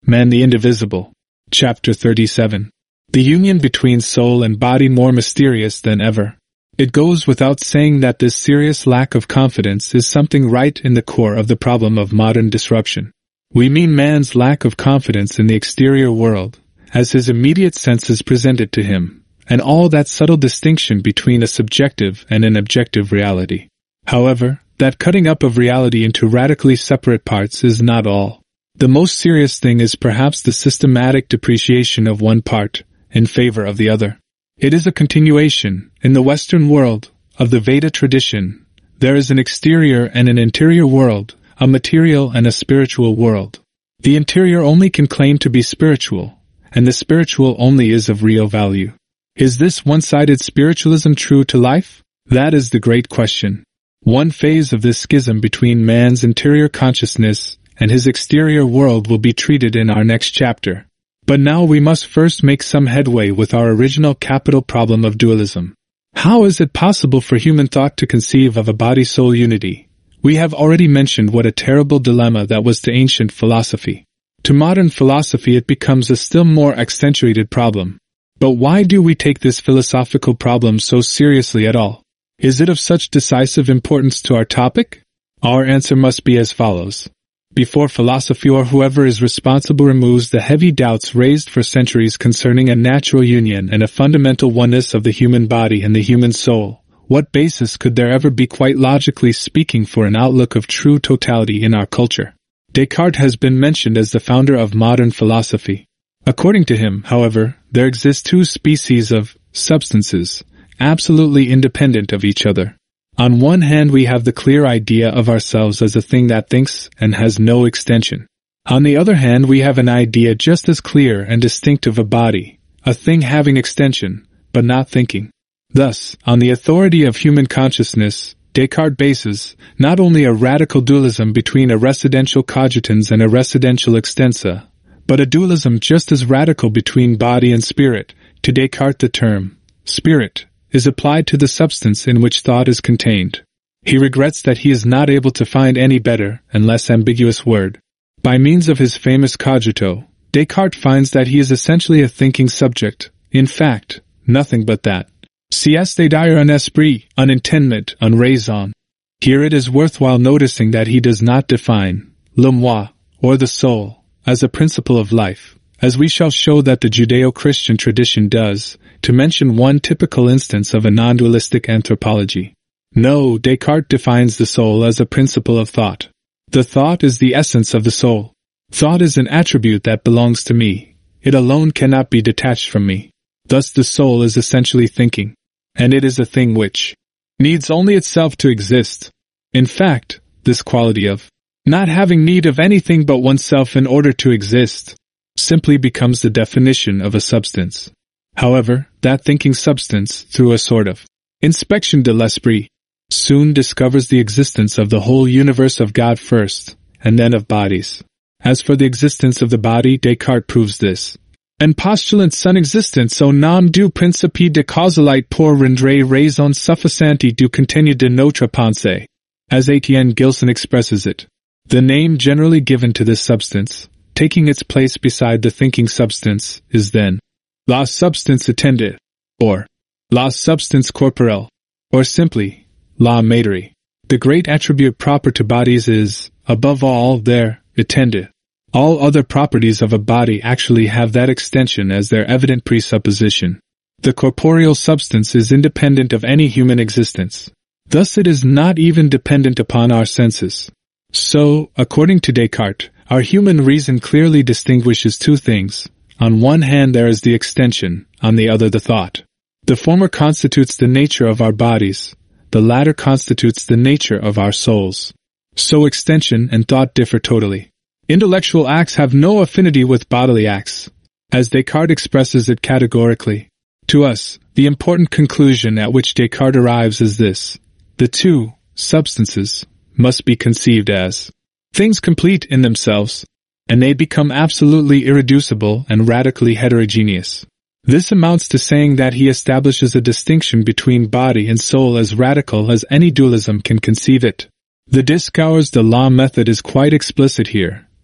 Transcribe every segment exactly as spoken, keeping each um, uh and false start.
Man the Indivisible. Chapter thirty-seven. The union between soul and body more mysterious than ever. It goes without saying that this serious lack of confidence is something right in the core of the problem of modern disruption. We mean man's lack of confidence in the exterior world, as his immediate senses present it to him, and all that subtle distinction between a subjective and an objective reality. However, that cutting up of reality into radically separate parts is not all. The most serious thing is perhaps the systematic depreciation of one part in favor of the other. It is a continuation, in the Western world, of the Veda tradition. There is an exterior and an interior world, a material and a spiritual world. The interior only can claim to be spiritual, and the spiritual only is of real value. Is this one-sided spiritualism true to life? That is the great question. One phase of this schism between man's interior consciousness and his exterior world will be treated in our next chapter. But now we must first make some headway with our original capital problem of dualism. How is it possible for human thought to conceive of a body-soul unity? We have already mentioned what a terrible dilemma that was to ancient philosophy. To modern philosophy it becomes a still more accentuated problem. But why do we take this philosophical problem so seriously at all? Is it of such decisive importance to our topic? Our answer must be as follows. Before philosophy or whoever is responsible removes the heavy doubts raised for centuries concerning a natural union and a fundamental oneness of the human body and the human soul, what basis could there ever be, quite logically speaking, for an outlook of true totality in our culture? Descartes has been mentioned as the founder of modern philosophy. According to him, however, there exist two species of substances, absolutely independent of each other. On one hand we have the clear idea of ourselves as a thing that thinks and has no extension. On the other hand we have an idea just as clear and distinct of a body, a thing having extension, but not thinking. Thus, on the authority of human consciousness, Descartes bases not only a radical dualism between a residential cogitans and a residential extensa, but a dualism just as radical between body and spirit. To Descartes the term spirit is applied to the substance in which thought is contained. He regrets that he is not able to find any better and less ambiguous word. By means of his famous cogito, Descartes finds that he is essentially a thinking subject, in fact, nothing but that. C'est-à-dire un esprit, un entendement, un raison. Here it is worthwhile noticing that he does not define le moi, or the soul, as a principle of life, as we shall show that the Judeo-Christian tradition does, to mention one typical instance of a non-dualistic anthropology. No, Descartes defines the soul as a principle of thought. The thought is the essence of the soul. Thought is an attribute that belongs to me. It alone cannot be detached from me. Thus the soul is essentially thinking, and it is a thing which needs only itself to exist. In fact, this quality of not having need of anything but oneself in order to exist simply becomes the definition of a substance. However, that thinking substance, through a sort of inspection de l'esprit, soon discovers the existence of the whole universe of God first, and then of bodies. As for the existence of the body, Descartes proves this. En postulant son existence au nom du principe de causalité pour rendre raison suffisante du contenu de notre pensée. As Etienne Gilson expresses it, the name generally given to this substance, taking its place beside the thinking substance, is then la substance attendée, or la substance corporelle, or simply la materie. The great attribute proper to bodies is, above all, their attendée. All other properties of a body actually have that extension as their evident presupposition. The corporeal substance is independent of any human existence. Thus it is not even dependent upon our senses. So, according to Descartes, our human reason clearly distinguishes two things. On one hand there is the extension, on the other the thought. The former constitutes the nature of our bodies, the latter constitutes the nature of our souls. So extension and thought differ totally. Intellectual acts have no affinity with bodily acts, as Descartes expresses it categorically. To us, the important conclusion at which Descartes arrives is this. The two substances must be conceived as things complete in themselves, and they become absolutely irreducible and radically heterogeneous. This amounts to saying that he establishes a distinction between body and soul as radical as any dualism can conceive it. The Discours de la method is quite explicit here.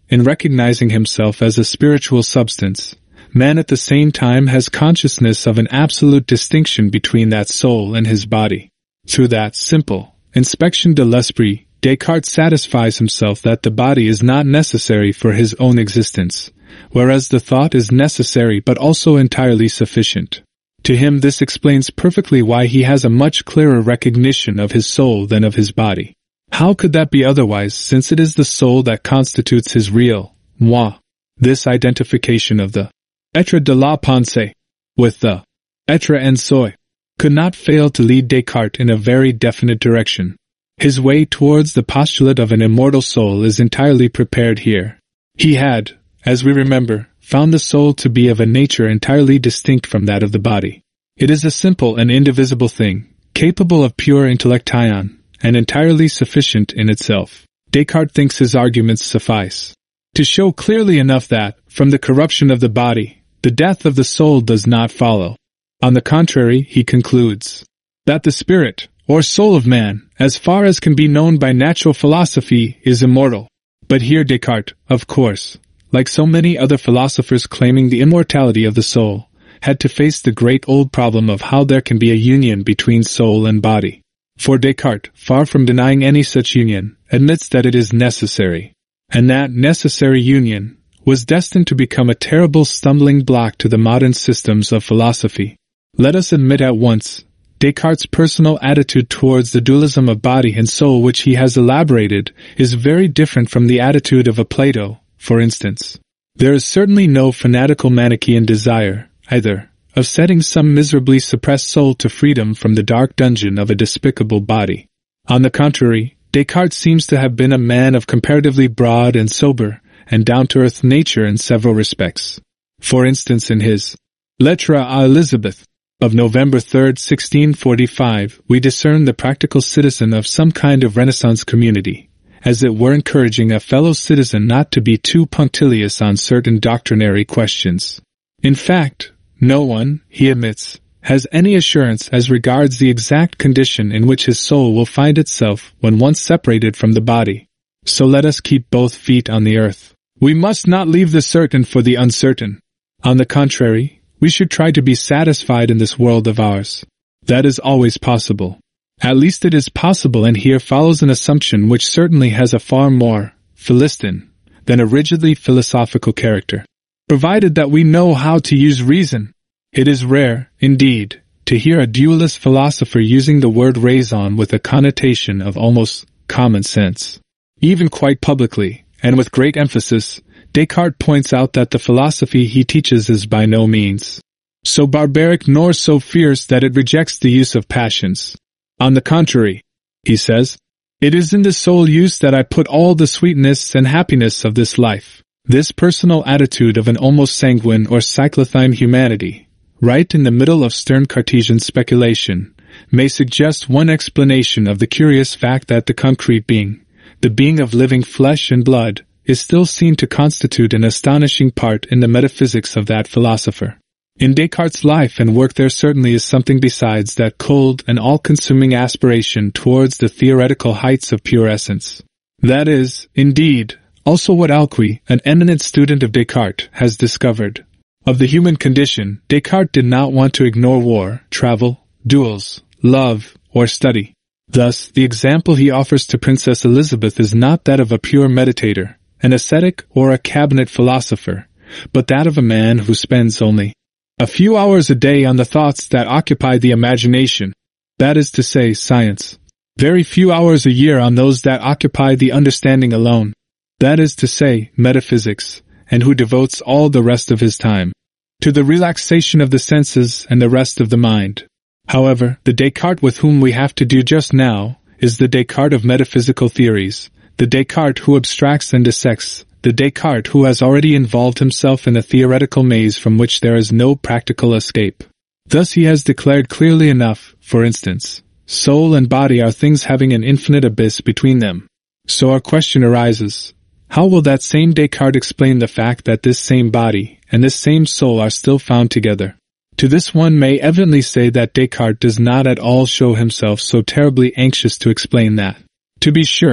In recognizing himself as a spiritual substance, man at the same time has consciousness of an absolute distinction between that soul and his body. Through that simple inspection de l'esprit, Descartes satisfies himself that the body is not necessary for his own existence, whereas the thought is necessary but also entirely sufficient. To him this explains perfectly why he has a much clearer recognition of his soul than of his body. How could that be otherwise, since it is the soul that constitutes his real moi? This identification of the être de la pensée with the être en soi could not fail to lead Descartes in a very definite direction. His way towards the postulate of an immortal soul is entirely prepared here. He had, as we remember, found the soul to be of a nature entirely distinct from that of the body. It is a simple and indivisible thing, capable of pure intellection, and entirely sufficient in itself. Descartes thinks his arguments suffice to show clearly enough that, from the corruption of the body, the death of the soul does not follow. On the contrary, he concludes that the spirit, or soul of man, as far as can be known by natural philosophy, is immortal. But here Descartes, of course, like so many other philosophers claiming the immortality of the soul, had to face the great old problem of how there can be a union between soul and body. For Descartes, far from denying any such union, admits that it is necessary, and that necessary union was destined to become a terrible stumbling block to the modern systems of philosophy. Let us admit at once, Descartes' personal attitude towards the dualism of body and soul which he has elaborated is very different from the attitude of a Plato, for instance. There is certainly no fanatical Manichaean desire, either, of setting some miserably suppressed soul to freedom from the dark dungeon of a despicable body. On the contrary, Descartes seems to have been a man of comparatively broad and sober and down-to-earth nature in several respects. For instance, in his Lettre à Elizabeth of November third, sixteen forty-five, we discern the practical citizen of some kind of Renaissance community, as it were encouraging a fellow citizen not to be too punctilious on certain doctrinary questions. In fact, no one, he admits, has any assurance as regards the exact condition in which his soul will find itself when once separated from the body. So let us keep both feet on the earth. We must not leave the certain for the uncertain. On the contrary, we should try to be satisfied in this world of ours. That is always possible. At least it is possible, and here follows an assumption which certainly has a far more Philistin than a rigidly philosophical character. Provided that we know how to use reason. It is rare, indeed, to hear a dualist philosopher using the word raison with a connotation of almost common sense. Even quite publicly, and with great emphasis, Descartes points out that the philosophy he teaches is by no means so barbaric nor so fierce that it rejects the use of passions. On the contrary, he says, it is in the sole use that I put all the sweetness and happiness of this life. This personal attitude of an almost sanguine or cyclothine humanity, right in the middle of stern Cartesian speculation, may suggest one explanation of the curious fact that the concrete being, the being of living flesh and blood, is still seen to constitute an astonishing part in the metaphysics of that philosopher. In Descartes' life and work there certainly is something besides that cold and all-consuming aspiration towards the theoretical heights of pure essence. That is, indeed, also what Alcuin, an eminent student of Descartes, has discovered. Of the human condition, Descartes did not want to ignore war, travel, duels, love, or study. Thus, the example he offers to Princess Elizabeth is not that of a pure meditator, an ascetic, or a cabinet philosopher, but that of a man who spends only a few hours a day on the thoughts that occupy the imagination, that is to say, science. Very few hours a year on those that occupy the understanding alone, that is to say, metaphysics, and who devotes all the rest of his time to the relaxation of the senses and the rest of the mind. However, the Descartes with whom we have to do just now is the Descartes of metaphysical theories, the Descartes who abstracts and dissects, the Descartes who has already involved himself in a theoretical maze from which there is no practical escape. Thus he has declared clearly enough, for instance, soul and body are things having an infinite abyss between them. So our question arises, how will that same Descartes explain the fact that this same body and this same soul are still found together? To this one may evidently say that Descartes does not at all show himself so terribly anxious to explain that. To be sure,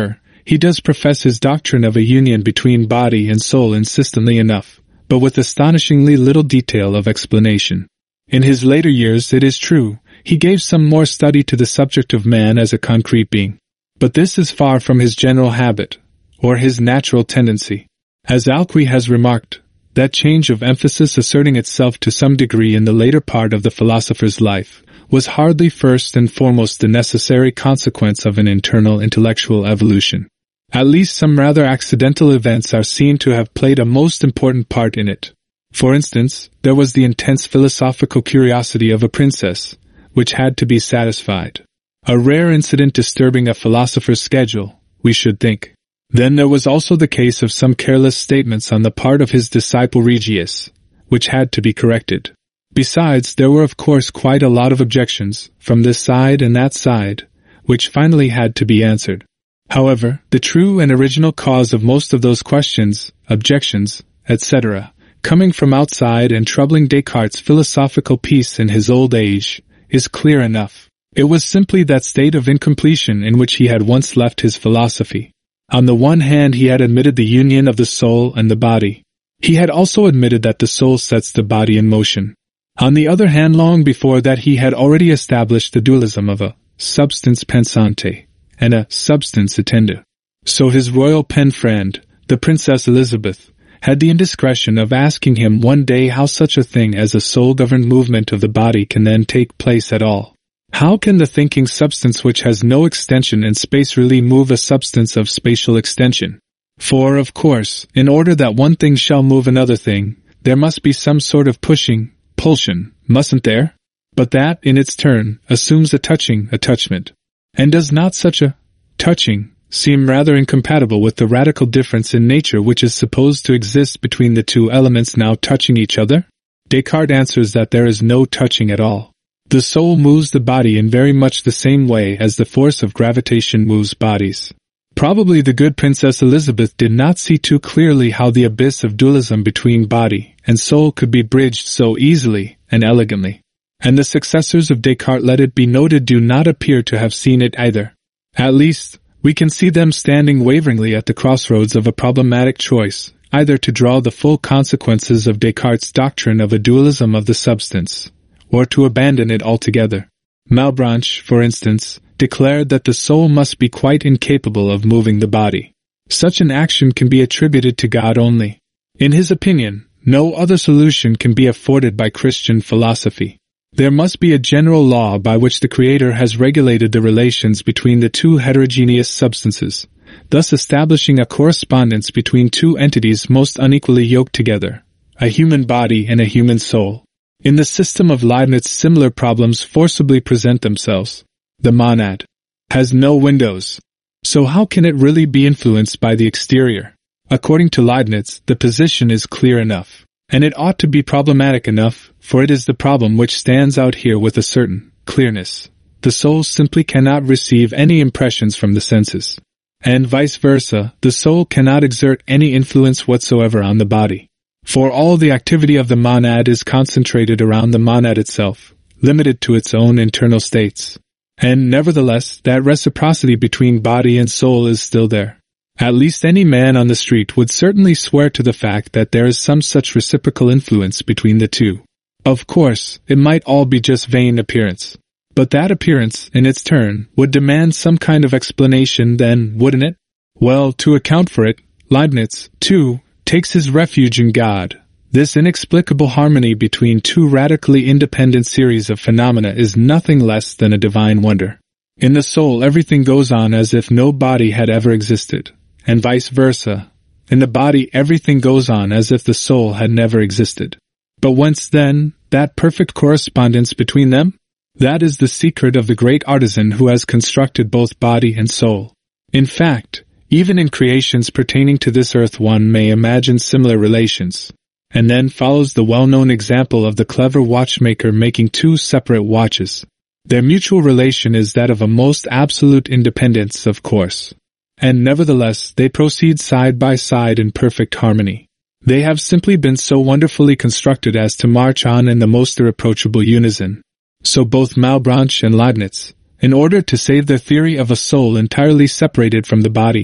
He does profess his doctrine of a union between body and soul insistently enough, but with astonishingly little detail of explanation. In his later years, it is true, he gave some more study to the subject of man as a concrete being. But this is far from his general habit, or his natural tendency. As Alcuin has remarked, that change of emphasis asserting itself to some degree in the later part of the philosopher's life was hardly first and foremost the necessary consequence of an internal intellectual evolution. At least some rather accidental events are seen to have played a most important part in it. For instance, there was the intense philosophical curiosity of a princess, which had to be satisfied. A rare incident disturbing a philosopher's schedule, we should think. Then there was also the case of some careless statements on the part of his disciple Regius, which had to be corrected. Besides, there were of course quite a lot of objections, from this side and that side, which finally had to be answered. However, the true and original cause of most of those questions, objections, et cetera, coming from outside and troubling Descartes' philosophical peace in his old age, is clear enough. It was simply that state of incompletion in which he had once left his philosophy. On the one hand, he had admitted the union of the soul and the body. He had also admitted that the soul sets the body in motion. On the other hand, long before that he had already established the dualism of a substance pensante and a substance attenda. So his royal pen friend, the Princess Elizabeth, had the indiscretion of asking him one day how such a thing as a soul-governed movement of the body can then take place at all. How can the thinking substance which has no extension in space really move a substance of spatial extension? For, of course, in order that one thing shall move another thing, there must be some sort of pushing, pulsion, mustn't there? But that, in its turn, assumes a touching attachment. And does not such a touching seem rather incompatible with the radical difference in nature which is supposed to exist between the two elements now touching each other? Descartes answers that there is no touching at all. The soul moves the body in very much the same way as the force of gravitation moves bodies. Probably the good Princess Elizabeth did not see too clearly how the abyss of dualism between body and soul could be bridged so easily and elegantly. And the successors of Descartes, let it be noted, do not appear to have seen it either. At least, we can see them standing waveringly at the crossroads of a problematic choice, either to draw the full consequences of Descartes' doctrine of a dualism of the substance, or to abandon it altogether. Malebranche, for instance, declared that the soul must be quite incapable of moving the body. Such an action can be attributed to God only. In his opinion, no other solution can be afforded by Christian philosophy. There must be a general law by which the Creator has regulated the relations between the two heterogeneous substances, thus establishing a correspondence between two entities most unequally yoked together, a human body and a human soul. In the system of Leibniz, similar problems forcibly present themselves. The monad has no windows. So how can it really be influenced by the exterior? According to Leibniz, the position is clear enough. And it ought to be problematic enough, for it is the problem which stands out here with a certain clearness. The soul simply cannot receive any impressions from the senses. And vice versa, the soul cannot exert any influence whatsoever on the body. For all the activity of the monad is concentrated around the monad itself, limited to its own internal states. And nevertheless, that reciprocity between body and soul is still there. At least any man on the street would certainly swear to the fact that there is some such reciprocal influence between the two. Of course, it might all be just vain appearance. But that appearance, in its turn, would demand some kind of explanation then, wouldn't it? Well, to account for it, Leibniz, too, takes his refuge in God. This inexplicable harmony between two radically independent series of phenomena is nothing less than a divine wonder. In the soul, everything goes on as if no body had ever existed, and vice versa. In the body, everything goes on as if the soul had never existed. But whence, then, that perfect correspondence between them? That is the secret of the great artisan who has constructed both body and soul. In fact, even in creations pertaining to this earth one may imagine similar relations. And then follows the well-known example of the clever watchmaker making two separate watches. Their mutual relation is that of a most absolute independence, of course. And nevertheless, they proceed side by side in perfect harmony. They have simply been so wonderfully constructed as to march on in the most irreproachable unison. So both Malebranche and Leibniz, in order to save their theory of a soul entirely separated from the body,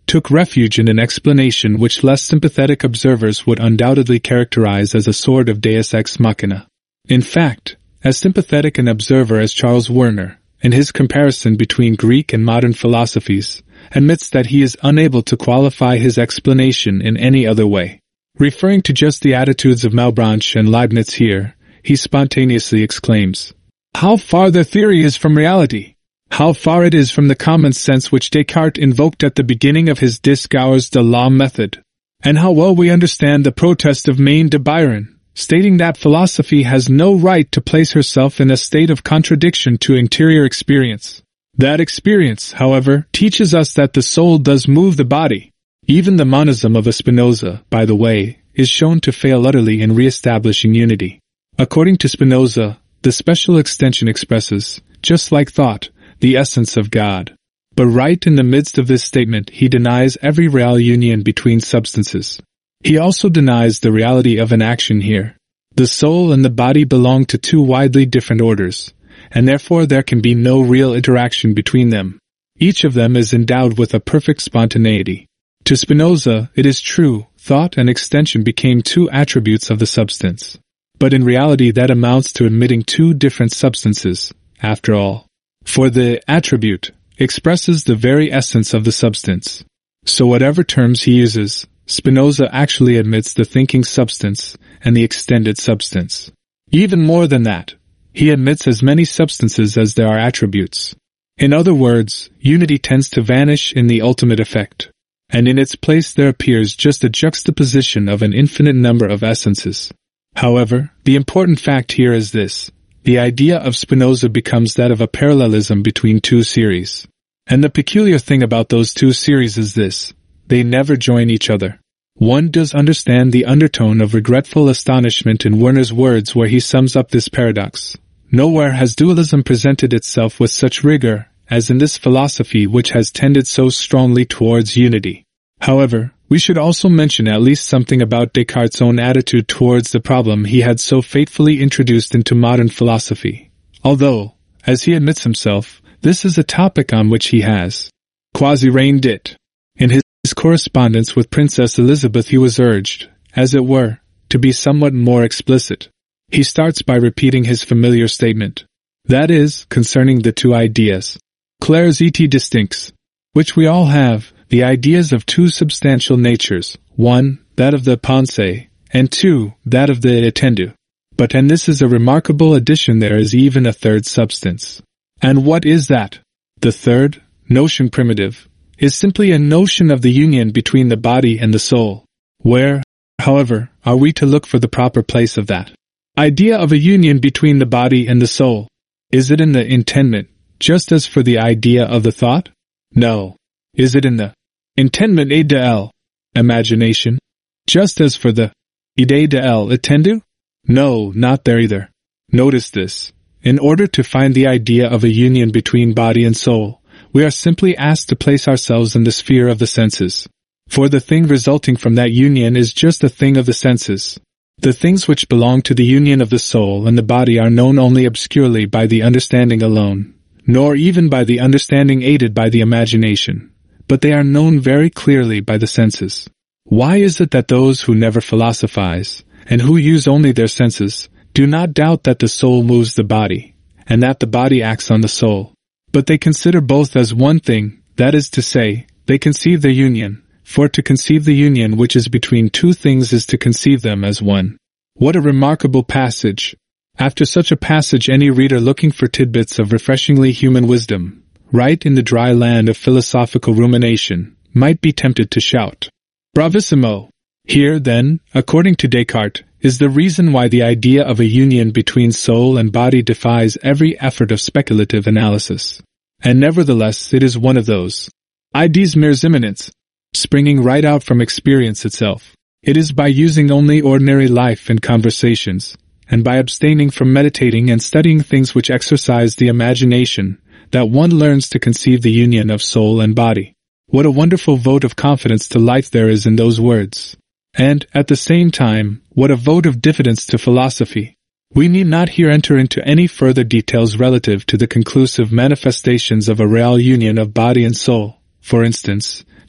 took refuge in an explanation which less sympathetic observers would undoubtedly characterize as a sort of deus ex machina. In fact, as sympathetic an observer as Charles Werner, in his comparison between Greek and modern philosophies, admits that he is unable to qualify his explanation in any other way. Referring to just the attitudes of Malebranche and Leibniz here, he spontaneously exclaims, "How far their theory is from reality! How far it is from the common sense which Descartes invoked at the beginning of his Discours de la method! And how well we understand the protest of Maine de Biron, stating that philosophy has no right to place herself in a state of contradiction to interior experience. That experience, however, teaches us that the soul does move the body." Even the monism of a Spinoza, by the way, is shown to fail utterly in re-establishing unity. According to Spinoza, the special extension expresses, just like thought, the essence of God. But right in the midst of this statement he denies every real union between substances. He also denies the reality of an action here. The soul and the body belong to two widely different orders, and therefore there can be no real interaction between them. Each of them is endowed with a perfect spontaneity. To Spinoza, it is true, thought and extension became two attributes of the substance. But in reality that amounts to admitting two different substances, after all. For the attribute expresses the very essence of the substance. So whatever terms he uses, Spinoza actually admits the thinking substance and the extended substance. Even more than that, he admits as many substances as there are attributes. In other words, unity tends to vanish in the ultimate effect, and in its place there appears just a juxtaposition of an infinite number of essences. However, the important fact here is this: the idea of Spinoza becomes that of a parallelism between two series. And the peculiar thing about those two series is this: they never join each other. One does understand the undertone of regretful astonishment in Werner's words where he sums up this paradox. Nowhere has dualism presented itself with such rigor as in this philosophy which has tended so strongly towards unity. However, we should also mention at least something about Descartes' own attitude towards the problem he had so fatefully introduced into modern philosophy. Although, as he admits himself, this is a topic on which he has quasi-reigned it. In his correspondence with Princess Elizabeth he was urged, as it were, to be somewhat more explicit. He starts by repeating his familiar statement. That is, concerning the two ideas, clairs et distincts, which we all have, the ideas of two substantial natures, one, that of the pensée, and two, that of the attendu. But and this is a remarkable addition, there is even a third substance. And what is that? The third, notion primitive, is simply a notion of the union between the body and the soul. Where, however, are we to look for the proper place of that idea of a union between the body and the soul? Is it in the intendment, just as for the idea of the thought? No. Is it in the intendment et de l, imagination, just as for the idée de l attendu? No, not there either. Notice this. In order to find the idea of a union between body and soul, we are simply asked to place ourselves in the sphere of the senses. For the thing resulting from that union is just a thing of the senses. The things which belong to the union of the soul and the body are known only obscurely by the understanding alone, nor even by the understanding aided by the imagination, but they are known very clearly by the senses. Why is it that those who never philosophize, and who use only their senses, do not doubt that the soul moves the body, and that the body acts on the soul? But they consider both as one thing, that is to say, they conceive their union, for to conceive the union which is between two things is to conceive them as one. What a remarkable passage! After such a passage any reader looking for tidbits of refreshingly human wisdom, right in the dry land of philosophical rumination, might be tempted to shout, Bravissimo! Here, then, according to Descartes, is the reason why the idea of a union between soul and body defies every effort of speculative analysis. And nevertheless it is one of those ideas mers immanentes, springing right out from experience itself. It is by using only ordinary life and conversations, and by abstaining from meditating and studying things which exercise the imagination, that one learns to conceive the union of soul and body. What a wonderful vote of confidence to life there is in those words! And, at the same time, what a vote of diffidence to philosophy! We need not here enter into any further details relative to the conclusive manifestations of a real union of body and soul. For instance,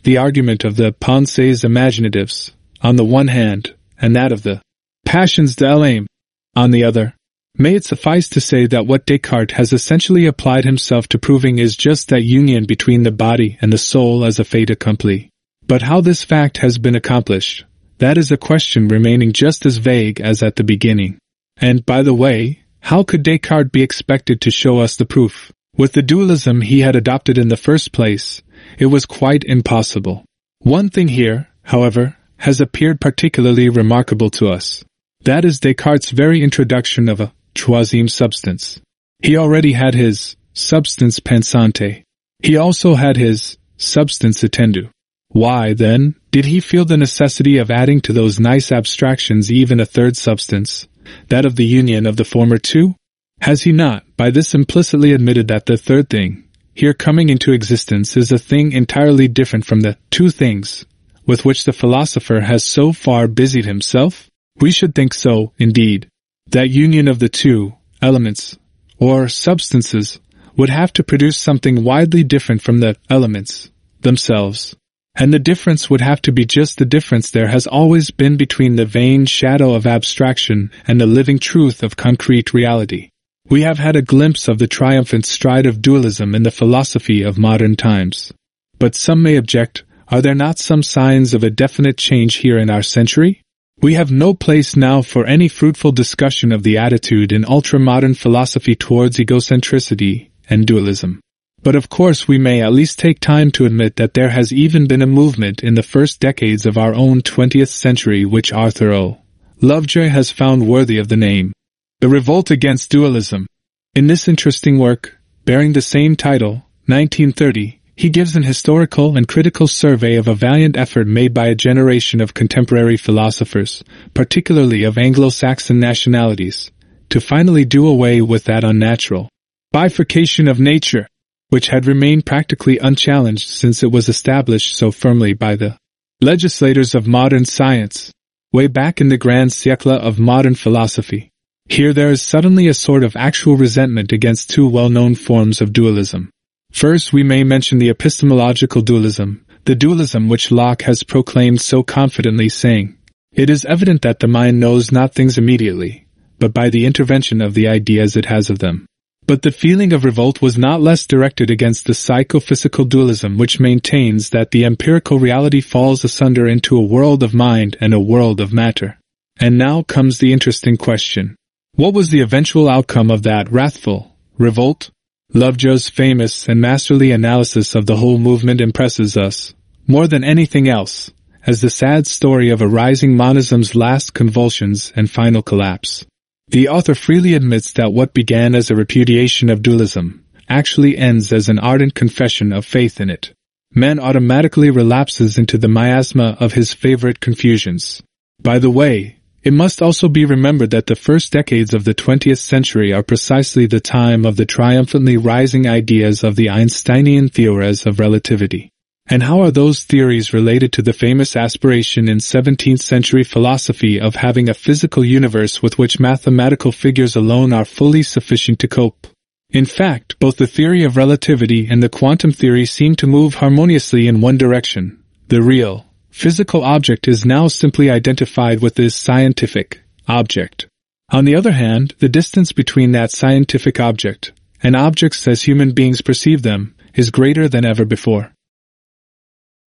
the argument of the pensées imaginatives, on the one hand, and that of the passions de l'âme, on the other. May it suffice to say that what Descartes has essentially applied himself to proving is just that union between the body and the soul as a fait accompli. But how this fact has been accomplished, that is a question remaining just as vague as at the beginning. And, by the way, how could Descartes be expected to show us the proof? With the dualism he had adopted in the first place, it was quite impossible. One thing here, however, has appeared particularly remarkable to us. That is Descartes' very introduction of a troisième substance. He already had his substance pensante. He also had his substance attendu. Why, then, did he feel the necessity of adding to those nice abstractions even a third substance, that of the union of the former two? Has he not, by this implicitly admitted that the third thing, here coming into existence, is a thing entirely different from the two things with which the philosopher has so far busied himself? We should think so, indeed. That union of the two elements, or substances, would have to produce something widely different from the elements themselves. And the difference would have to be just the difference there has always been between the vain shadow of abstraction and the living truth of concrete reality. We have had a glimpse of the triumphant stride of dualism in the philosophy of modern times. But some may object, are there not some signs of a definite change here in our century? We have no place now for any fruitful discussion of the attitude in ultra-modern philosophy towards egocentricity and dualism. But of course we may at least take time to admit that there has even been a movement in the first decades of our own twentieth century which Arthur O. Lovejoy has found worthy of the name. The Revolt Against Dualism. In this interesting work, bearing the same title, nineteen thirty, he gives an historical and critical survey of a valiant effort made by a generation of contemporary philosophers, particularly of Anglo-Saxon nationalities, to finally do away with that unnatural bifurcation of nature, which had remained practically unchallenged since it was established so firmly by the legislators of modern science, way back in the grand siècle of modern philosophy. Here there is suddenly a sort of actual resentment against two well-known forms of dualism. First, we may mention the epistemological dualism, the dualism which Locke has proclaimed so confidently, saying, "It is evident that the mind knows not things immediately, but by the intervention of the ideas it has of them." But the feeling of revolt was not less directed against the psychophysical dualism which maintains that the empirical reality falls asunder into a world of mind and a world of matter. And now comes the interesting question. What was the eventual outcome of that wrathful revolt? Lovejoy's famous and masterly analysis of the whole movement impresses us, more than anything else, as the sad story of a rising monism's last convulsions and final collapse. The author freely admits that what began as a repudiation of dualism actually ends as an ardent confession of faith in it. Man automatically relapses into the miasma of his favorite confusions. By the way, it must also be remembered that the first decades of the twentieth century are precisely the time of the triumphantly rising ideas of the Einsteinian theories of relativity. And how are those theories related to the famous aspiration in seventeenth century philosophy of having a physical universe with which mathematical figures alone are fully sufficient to cope? In fact, both the theory of relativity and the quantum theory seem to move harmoniously in one direction. The real, physical object is now simply identified with this scientific object. On the other hand, the distance between that scientific object and objects as human beings perceive them is greater than ever before.